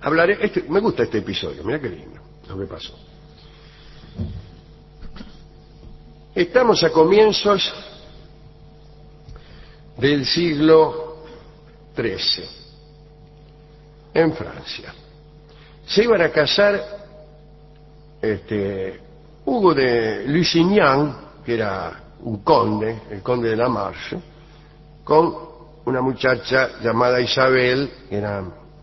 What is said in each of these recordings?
hablaré, me gusta este episodio, mira qué lindo lo que pasó. Estamos a comienzos del siglo XIII, en Francia. Se iban a casar Hugo de Lusignan, que era un conde, el conde de la Marche, con una muchacha llamada Isabel, que era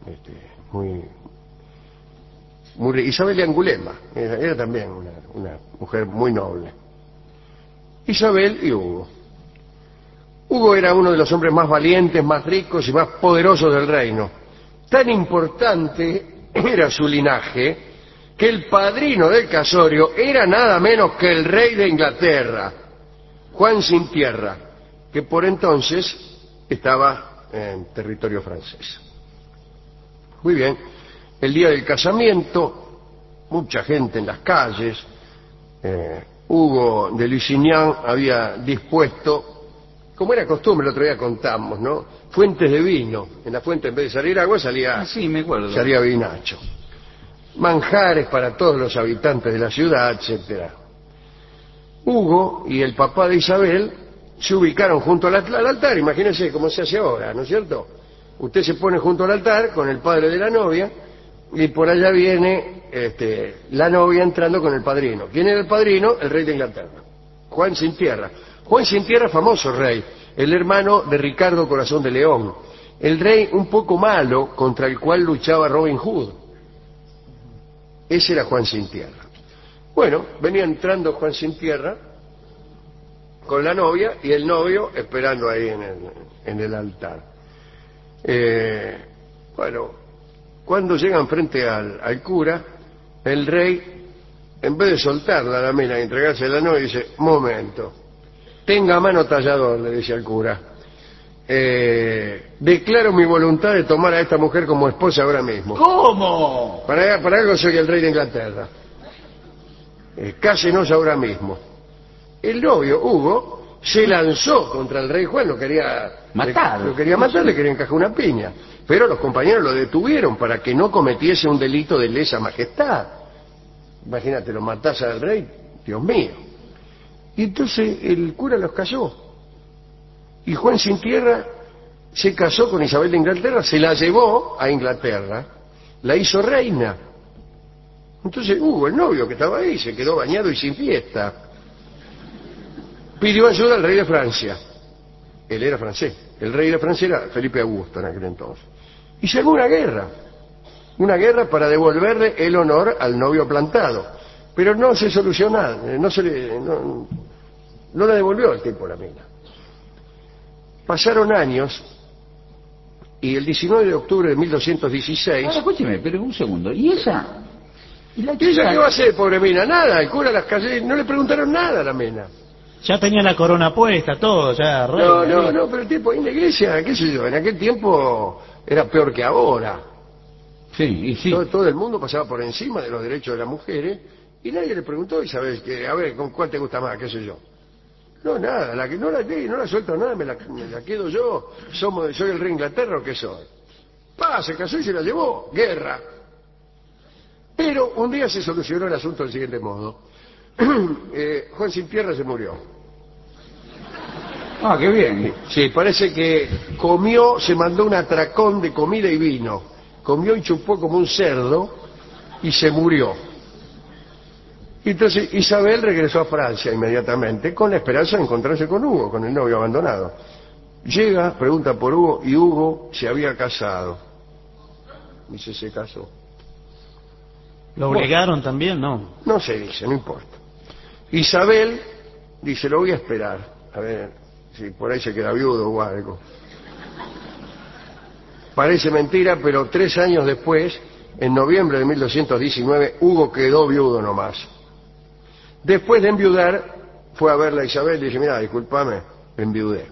Isabel de Angulema, era también una mujer muy noble. Isabel y Hugo. Hugo era uno de los hombres más valientes, más ricos y más poderosos del reino. Tan importante era su linaje que el padrino del casorio era nada menos que el rey de Inglaterra, Juan Sin Tierra, que por entonces estaba en territorio francés. Muy bien, el día del casamiento, mucha gente en las calles. Hugo de Lusignan había dispuesto, como era costumbre, el otro día contamos, ¿no?, fuentes de vino. En la fuente, en vez de salir agua, salía vinacho. Manjares para todos los habitantes de la ciudad, etcétera. Hugo y el papá de Isabel se ubicaron junto al altar. Imagínense cómo se hace ahora, ¿no es cierto? Usted se pone junto al altar con el padre de la novia y por allá viene la novia entrando con el padrino. ¿Quién era el padrino? El rey de Inglaterra, Juan Sin Tierra. Juan Sin Tierra, famoso rey, el hermano de Ricardo Corazón de León, el rey un poco malo contra el cual luchaba Robin Hood. Ese era Juan Sin Tierra. Bueno, venía entrando Juan Sin Tierra con la novia y el novio esperando ahí en el altar. Bueno, cuando llegan frente al cura, el rey, en vez de soltarla a la mina y entregarse a la novia, dice: momento, tenga mano tallador, le dice al cura. Declaro mi voluntad de tomar a esta mujer como esposa ahora mismo. ¿Cómo? Para algo soy el rey de Inglaterra. Cásenos ahora mismo. El novio, Hugo, se lanzó contra el rey Juan, lo quería matar, le quería encajar una piña. Pero los compañeros lo detuvieron para que no cometiese un delito de lesa majestad. Imagínate, lo matás al rey, Dios mío. Y entonces el cura los casó. Y Juan Sin Tierra se casó con Isabel de Inglaterra, se la llevó a Inglaterra, la hizo reina. Entonces Hugo, el novio que estaba ahí, se quedó bañado y sin fiesta. Pidió ayuda al rey de Francia. Él era francés. El rey de Francia era Felipe Augusto en aquel entonces. Y se armó una guerra para devolverle el honor al novio plantado. Pero no se solucionó, no le devolvió el tipo la mina. Pasaron años y el 19 de octubre de 1216... Ahora, escúcheme, pero un segundo. ¿Y esa? ¿Y ella qué va a hacer, pobre mina? Nada, el cura las calles, no le preguntaron nada a la mina. Ya tenía la corona puesta, todo, ya... No, pero el tipo en la iglesia, qué sé yo, en aquel tiempo era peor que ahora. Sí, y sí. Todo el mundo pasaba por encima de los derechos de las mujeres y nadie le preguntó, y sabes, que a ver, ¿con cuál te gusta más? ¿Qué sé yo? No, nada, la que no la suelto nada, me la quedo yo. ¿Soy el rey de Inglaterra o qué soy? Se casó y se la llevó. Guerra. Pero un día se solucionó el asunto del siguiente modo. Juan Sin Tierra se murió. Ah, qué bien. Sí, parece que se mandó un atracón de comida y vino. Comió y chupó como un cerdo y se murió. Y entonces Isabel regresó a Francia inmediatamente con la esperanza de encontrarse con Hugo, con el novio abandonado. Llega, pregunta por Hugo y Hugo se había casado. Dice, se casó. ¿Lo obligaron también? No. No se dice, no importa. Isabel dice, lo voy a esperar. A ver si por ahí se queda viudo o algo. Parece mentira, pero 3 años después, en noviembre de 1219, Hugo quedó viudo nomás. Después de enviudar, fue a verla a Isabel y dice, mira, discúlpame, enviudé.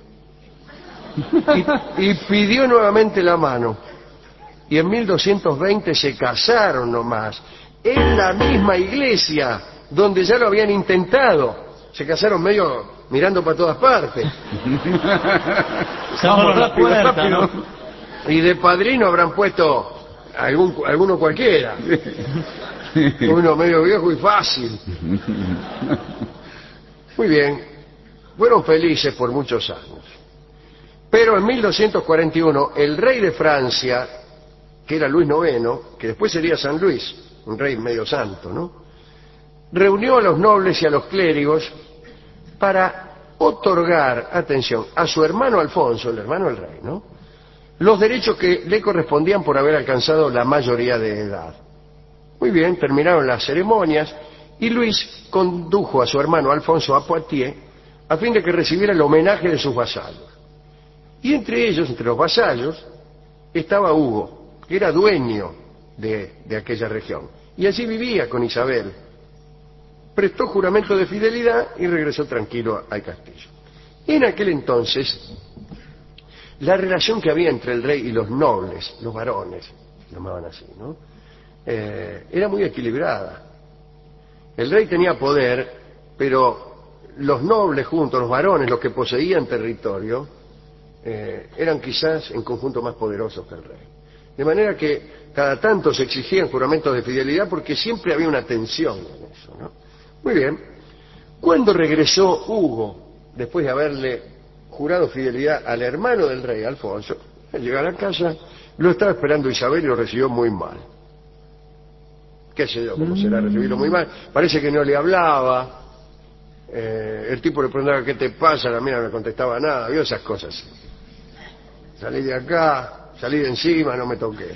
Y pidió nuevamente la mano. Y en 1220 se casaron nomás, en la misma iglesia donde ya lo habían intentado. Se casaron medio mirando para todas partes. Vamos rápido. Y de padrino habrán puesto alguno cualquiera. Uno medio viejo y fácil. Muy bien. Fueron felices por muchos años. Pero en 1241, el rey de Francia, que era Luis IX, que después sería San Luis, un rey medio santo, ¿no?, reunió a los nobles y a los clérigos para otorgar, atención, a su hermano Alfonso, el hermano del rey, ¿no?, los derechos que le correspondían por haber alcanzado la mayoría de edad. Muy bien, terminaron las ceremonias y Luis condujo a su hermano Alfonso a Poitiers a fin de que recibiera el homenaje de sus vasallos. Y entre ellos, entre los vasallos, estaba Hugo, que era dueño de aquella región. Y allí vivía con Isabel. Prestó juramento de fidelidad y regresó tranquilo al castillo. En aquel entonces, la relación que había entre el rey y los nobles, los varones, se llamaban así, ¿no?, era muy equilibrada. El rey tenía poder, pero los nobles juntos, los varones, los que poseían territorio, eran quizás en conjunto más poderosos que el rey. De manera que cada tanto se exigían juramentos de fidelidad porque siempre había una tensión en eso, ¿no? Muy bien. Cuando regresó Hugo, después de haberle jurado fidelidad al hermano del rey, Alfonso, al llegar a casa, lo estaba esperando Isabel y lo recibió muy mal. ¿Qué sé yo? ¿Cómo será recibirlo muy mal? Parece que no le hablaba. El tipo le preguntaba ¿qué te pasa? La mina no le contestaba nada. Vio esas cosas. Salí de acá, salí de encima, no me toques.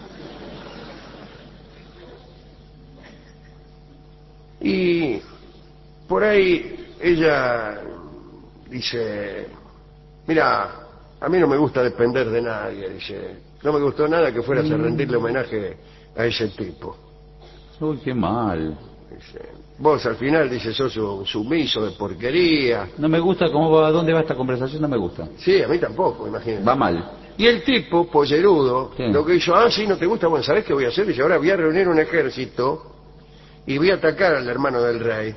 Y por ahí ella dice, mira, a mí no me gusta depender de nadie, dice, no me gustó nada que fueras a rendirle homenaje a ese tipo. Uy, qué mal. Dice, vos al final, dice, sos un sumiso de porquería. No me gusta cómo va, dónde va esta conversación, no me gusta. Sí, a mí tampoco, imagínate. Va mal. Y el tipo, pollerudo, Sí, lo que hizo, sí, no te gusta, bueno, ¿sabés qué voy a hacer? Dice, ahora voy a reunir un ejército y voy a atacar al hermano del rey.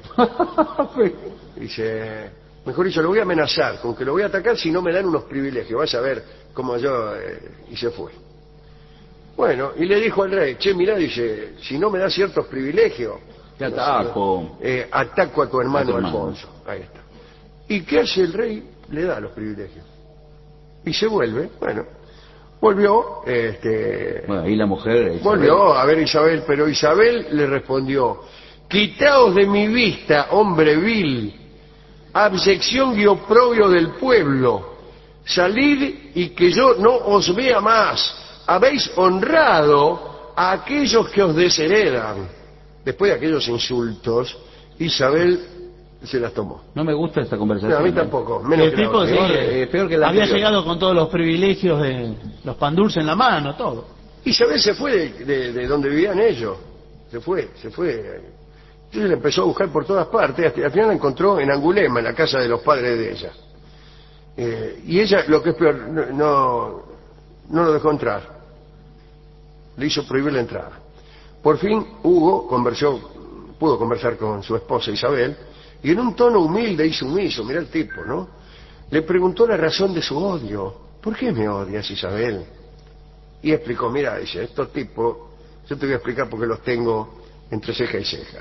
Dice, mejor dicho, lo voy a amenazar con que lo voy a atacar si no me dan unos privilegios. Vas a ver cómo yo... y se fue. Bueno, y le dijo al rey, che, mirá, dice, si no me das ciertos privilegios... te ataco. Ataco a tu hermano Alfonso. Ahí está. ¿Y qué hace el rey? Le da los privilegios. Y se vuelve, volvió, Bueno, ahí la mujer... volvió a ver a Isabel, pero Isabel le respondió, quitaos de mi vista, hombre vil, abyección y oprobio del pueblo, salid y que yo no os vea más, habéis honrado a aquellos que os desheredan. Después de aquellos insultos, Isabel se las tomó. No me gusta esta conversación. No, a mí tampoco. Menos el que tipo peor que la había anterior. llegado con todos los privilegios de los pan dulces en la mano, todo. Isabel se fue de donde vivían ellos. Se fue. Entonces le empezó a buscar por todas partes. Hasta al final la encontró en Angulema, en la casa de los padres de ella. Y ella, lo que es peor, no lo dejó entrar. Le hizo prohibir la entrada. Por fin Hugo pudo conversar con su esposa Isabel, y en un tono humilde y sumiso, mirá el tipo, ¿no?, le preguntó la razón de su odio. ¿Por qué me odias, Isabel? Y explicó, mira, dice, estos tipos, yo te voy a explicar por qué los tengo entre ceja y ceja.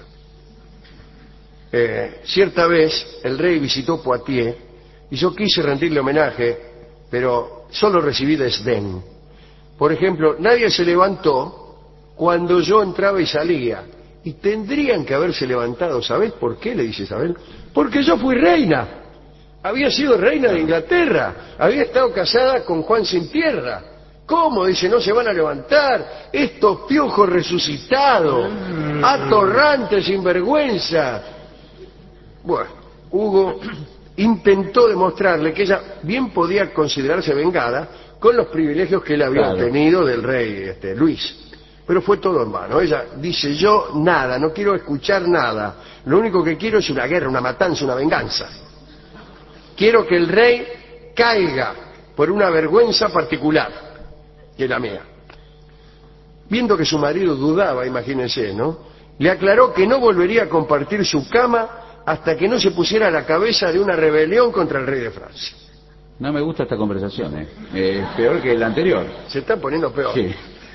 Cierta vez el rey visitó Poitiers y yo quise rendirle homenaje, pero solo recibí desdén. Por ejemplo, nadie se levantó cuando yo entraba y salía. Y tendrían que haberse levantado. ¿Sabés por qué? Le dice Isabel. Porque yo fui reina. Había sido reina de Inglaterra. Había estado casada con Juan sin tierra. ¿Cómo? Dice, no se van a levantar. Estos piojos resucitados. Atorrantes, sinvergüenza. Bueno, Hugo intentó demostrarle que ella bien podía considerarse vengada con los privilegios que él había obtenido del rey Luis. Pero fue todo en vano. Ella dice, yo nada, no quiero escuchar nada. Lo único que quiero es una guerra, una matanza, una venganza. Quiero que el rey caiga por una vergüenza particular, que es la mía. Viendo que su marido dudaba, imagínense, ¿no?, le aclaró que no volvería a compartir su cama hasta que no se pusiera a la cabeza de una rebelión contra el rey de Francia. No me gusta esta conversación, Es peor que la anterior. Se está poniendo peor. Sí.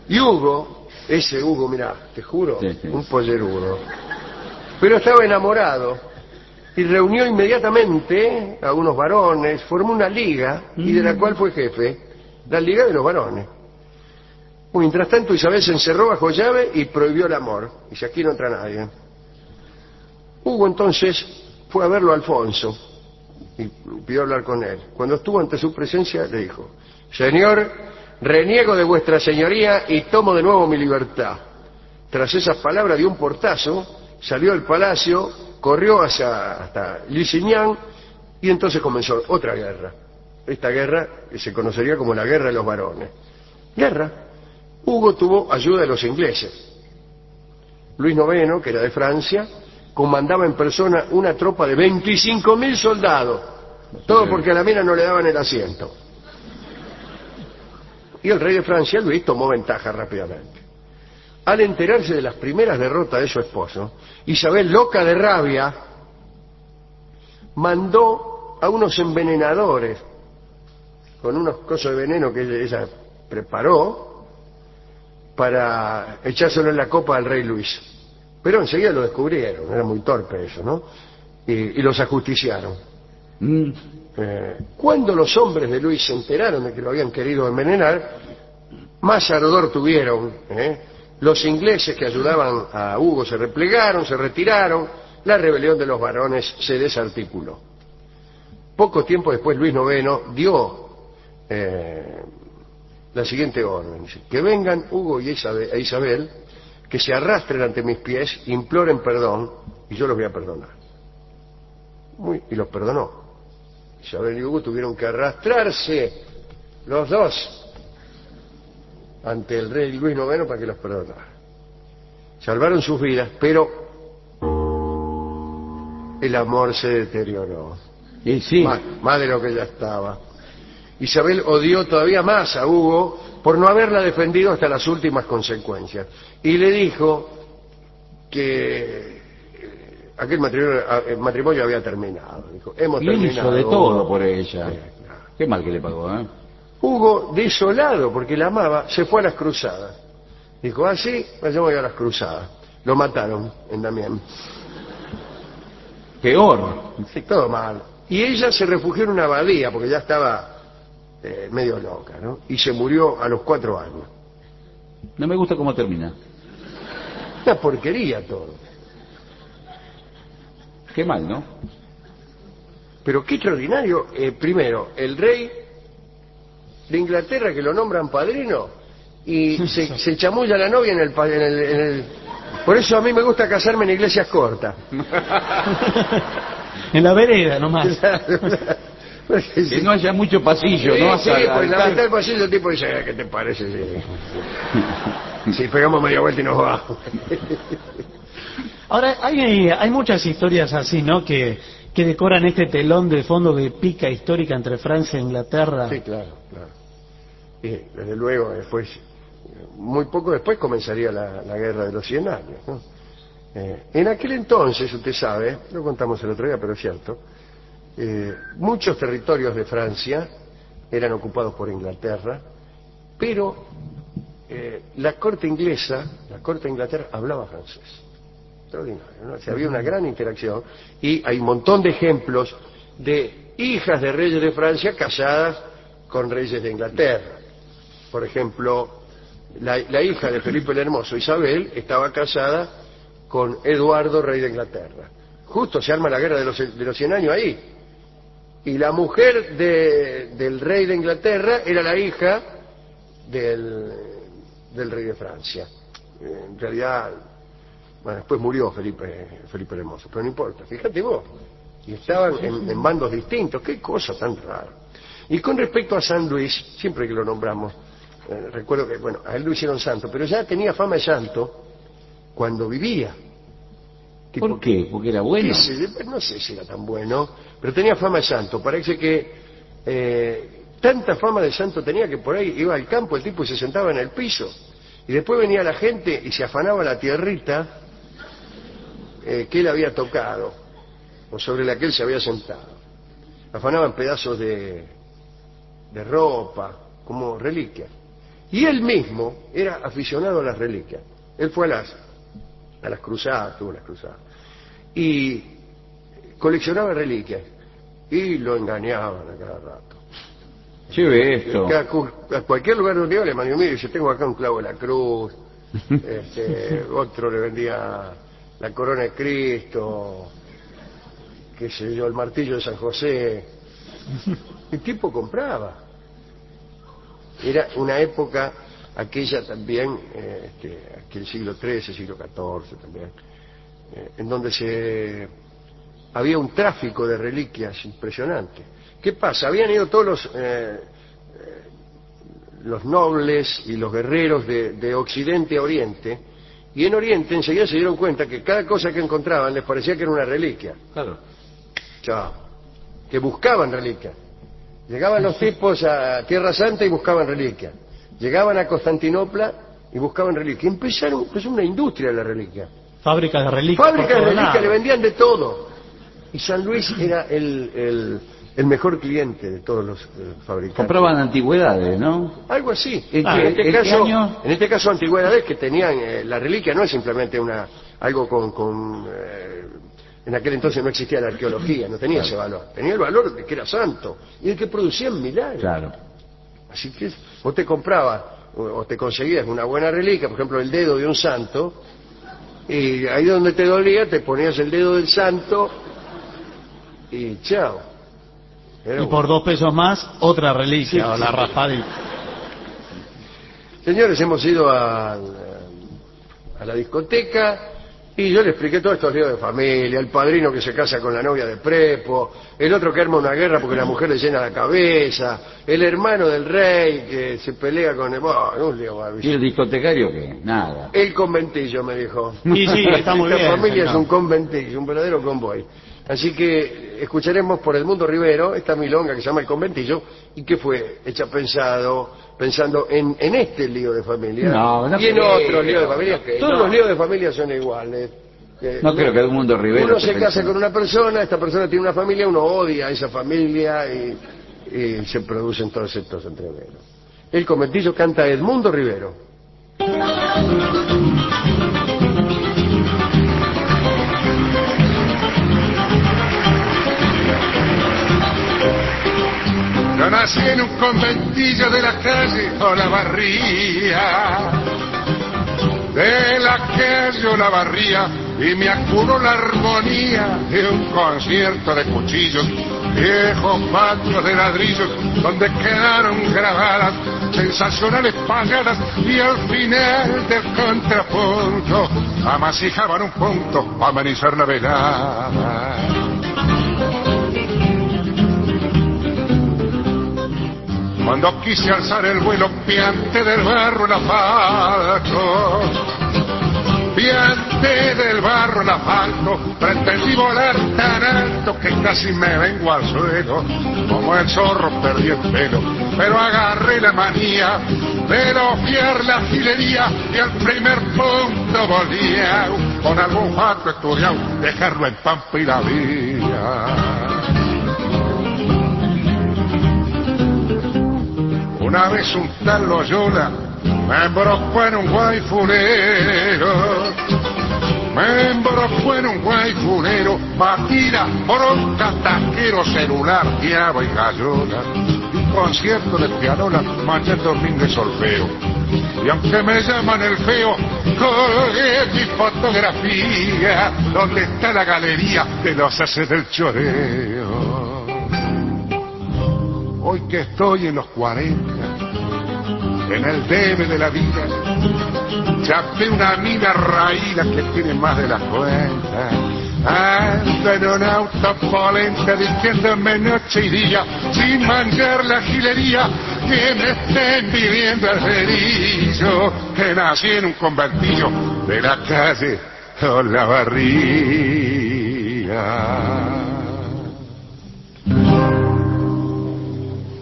Y Hugo, ese Hugo, mirá, te juro, Sí. un pollerudo, pero estaba enamorado y reunió inmediatamente a unos varones, formó una liga y de la cual fue jefe, la Liga de los Varones. Mientras tanto, Isabel se encerró bajo llave y prohibió el amor. Dice, aquí no entra nadie. Hugo entonces fue a verlo a Alfonso y pidió hablar con él. Cuando estuvo ante su presencia, le dijo, señor, reniego de vuestra señoría y tomo de nuevo mi libertad. Tras esas palabras dio un portazo, salió del palacio, corrió hasta Lusignan y entonces comenzó otra guerra. Esta guerra que se conocería como la Guerra de los Varones. Guerra. Hugo tuvo ayuda de los ingleses. Luis IX, que era de Francia, comandaba en persona una tropa de 25.000 soldados. Todo porque a la mina no le daban el asiento. Y el rey de Francia, Luis, tomó ventaja rápidamente. Al enterarse de las primeras derrotas de su esposo, Isabel, loca de rabia, mandó a unos envenenadores con unos cosos de veneno que ella preparó para echárselo en la copa al rey Luis. Pero enseguida lo descubrieron, era muy torpe eso, ¿no? Y los ajusticiaron. Cuando los hombres de Luis se enteraron de que lo habían querido envenenar, más ardor tuvieron. Los ingleses que ayudaban a Hugo se replegaron, se retiraron, la rebelión de los varones se desarticuló. Poco tiempo después Luis IX dio la siguiente orden, dice, que vengan Hugo y Isabel, que se arrastren ante mis pies, imploren perdón y yo los voy a perdonar. Y los perdonó. Isabel y Hugo tuvieron que arrastrarse los dos ante el rey Luis IX para que los perdonara. Salvaron sus vidas, pero el amor se deterioró. Y sí. Más de lo que ya estaba. Isabel odió todavía más a Hugo por no haberla defendido hasta las últimas consecuencias. Y le dijo que aquel matrimonio había terminado. Dijo, hemos terminado. Hizo de todo por ella. Sí, claro. Qué mal que le pagó, ¿eh? Hugo, desolado porque la amaba, se fue a las cruzadas. Dijo, sí, pues yo voy a las cruzadas. Lo mataron en Damián. Peor. Sí, todo mal. Y ella se refugió en una abadía porque ya estaba medio loca, ¿no? Y se murió a los 4 años. No me gusta cómo termina. Una porquería todo. Qué mal, ¿no? Pero qué extraordinario. Primero, el rey de Inglaterra que lo nombran padrino y se chamulla la novia en el... Por eso a mí me gusta casarme en iglesias cortas. En la vereda nomás. Que no haya mucho pasillo, ¿no? Sí, pues en la mitad del pasillo el tipo dice, ¿qué te parece? Si pegamos media vuelta y nos vamos. Ahora, hay muchas historias así, ¿no? Que decoran este telón de fondo de pica histórica entre Francia e Inglaterra. Sí, claro. Y desde luego, después, muy poco después comenzaría la guerra de los 100 años, ¿no? En aquel entonces, usted sabe, lo contamos el otro día, pero es cierto, muchos territorios de Francia eran ocupados por Inglaterra, pero la corte inglesa, la corte de Inglaterra hablaba francés. Extraordinario, ¿no? O sea, había una gran interacción y hay un montón de ejemplos de hijas de reyes de Francia casadas con reyes de Inglaterra. Por ejemplo, la hija de Felipe el Hermoso, Isabel, estaba casada con Eduardo, rey de Inglaterra. Justo se arma la guerra de los 100 años ahí. Y la mujer del rey de Inglaterra era la hija del rey de Francia. En realidad, bueno, después murió Felipe el Hermoso, pero no importa. Fíjate vos, y estaban en bandos distintos. Qué cosa tan rara. Y con respecto a San Luis, siempre que lo nombramos, recuerdo que, bueno, a él lo hicieron santo, pero ya tenía fama de santo cuando vivía. ¿Por qué? ¿Porque era bueno? No sé si era tan bueno, pero tenía fama de santo. Parece que tanta fama de santo tenía que por ahí iba al campo el tipo y se sentaba en el piso. Y después venía la gente y se afanaba la tierrita que él había tocado, o sobre la que él se había sentado. Afanaban pedazos de ropa, como reliquia. Y él mismo era aficionado a las reliquias. Él fue a las cruzadas, tuvo las cruzadas, y coleccionaba reliquias, y lo engañaban a cada rato. Sí, ve esto. A cualquier lugar donde iba le mandó, mire, yo tengo acá un clavo de la cruz, otro le vendía la corona de Cristo, qué sé yo, el martillo de San José. El tipo compraba. Era una época, aquella también, aquel siglo XIII, siglo XIV también, en donde había un tráfico de reliquias impresionante. ¿Qué pasa? Habían ido todos los nobles y los guerreros de Occidente a Oriente, y en Oriente enseguida se dieron cuenta que cada cosa que encontraban les parecía que era una reliquia. Claro. Chao. Que buscaban reliquias. Llegaban los tipos a Tierra Santa y buscaban reliquias. Llegaban a Constantinopla y buscaban reliquias. Empezó una industria de la reliquia. Fábricas de reliquias. Fábricas de reliquias, le vendían de todo. Y San Luis era el mejor cliente de todos los fabricantes. Compraban antigüedades, ¿no? Algo así. En este caso antigüedades que tenían, la reliquia no es simplemente algo con en aquel entonces no existía la arqueología, no tenía ese valor. Tenía el valor de que era santo y de que producían milagros. Claro. Así que vos te comprabas o te conseguías una buena reliquia, por ejemplo el dedo de un santo, y ahí donde te dolía te ponías el dedo del santo y chao. Y por 2 pesos más, otra reliquia, la raspadita. Señores, hemos ido a la discoteca y yo le expliqué todos estos líos de familia, el padrino que se casa con la novia de prepo, el otro que arma una guerra porque la mujer le llena la cabeza, el hermano del rey que se pelea con un lío maravilloso. ¿Y el discotecario qué? Nada. El conventillo, me dijo. Y sí, está muy bien. Esta familia es un conventillo, un verdadero convoy. Así que escucharemos por Edmundo Rivero esta milonga que se llama El Conventillo y que fue hecha pensando en este lío de familia y en otros líos de familia. Todos los líos de familia son iguales. No creo que Edmundo Rivero... Uno se casa con una persona, esta persona tiene una familia, uno odia a esa familia y se producen todos estos entreveros. El Conventillo canta Edmundo Rivero. Yo nací en un conventillo de la calle Olavarría, de la calle Olavarría, y me acuró la armonía de un concierto de cuchillos, viejos patios de ladrillos, donde quedaron grabadas sensacionales payadas, y al final del contrapunto amasijaban un punto para amenizar la velada. Cuando quise alzar el vuelo piante del barro el asfalto, piante del barro el asfalto, pretendí volar tan alto que casi me vengo al suelo, como el zorro perdí el pelo, pero agarré la manía de lofiar la gilería y al primer punto volvía con algún fato estudiado, dejarlo en pampa y la vía. Una vez un tal Loyola me embrocó en un guayfunero, batida, bronca, taquero, celular, guiaba y gallola, un concierto de pianola, Manuel Domínguez solfeo. Y aunque me llaman el feo, colgué mi fotografía, donde está la galería de los haces del choreo. Hoy que estoy en los 40, en el debe de la vida, chapé una mina raída que tiene más de la cuenta. Ando en un auto polenta diciéndome noche y día, sin manchar la gilería, que me estén pidiendo el cerillo, que nací en un conventillo de la calle Olavarría.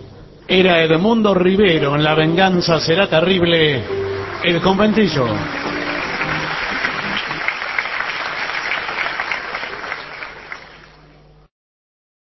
Era Edmundo Rivero en La venganza será terrible, El Conventillo.